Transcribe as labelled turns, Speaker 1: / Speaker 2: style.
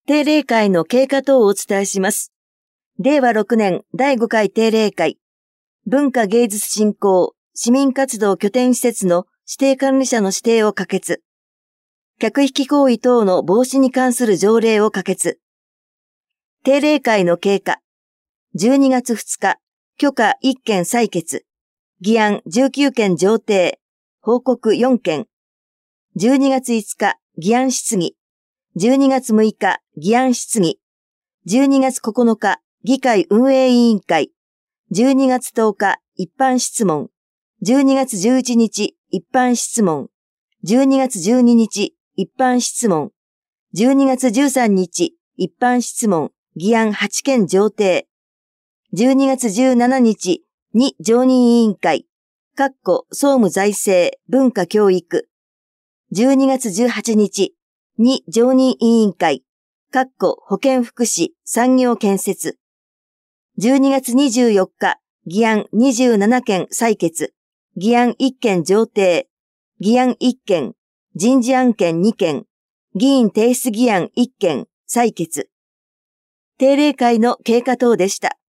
Speaker 1: 定例会の経過等をお伝えします。令和6年第5回定例会、文化芸術振興、市民活動拠点施設の指定管理者の指定を可決。客引き行為等の防止に関する条例を可決。定例会の経過。12月2日、許可1件採決。議案19件上呈。報告4件。12月5日、議案質疑。12月6日、議案質疑。12月9日、議会運営委員会。12月10日、一般質問。12月11日、一般質問。12月12日、一般質問。12月13日、一般質問。議案8件上呈。12月17日に常任委員会。総務財政、文化教育。12月18日に常任委員会。保健福祉、産業建設。12月24日、議案27件採決。議案1件上呈。議案1件。人事案件2件。議員提出議案1件採決。定例会の経過等でした。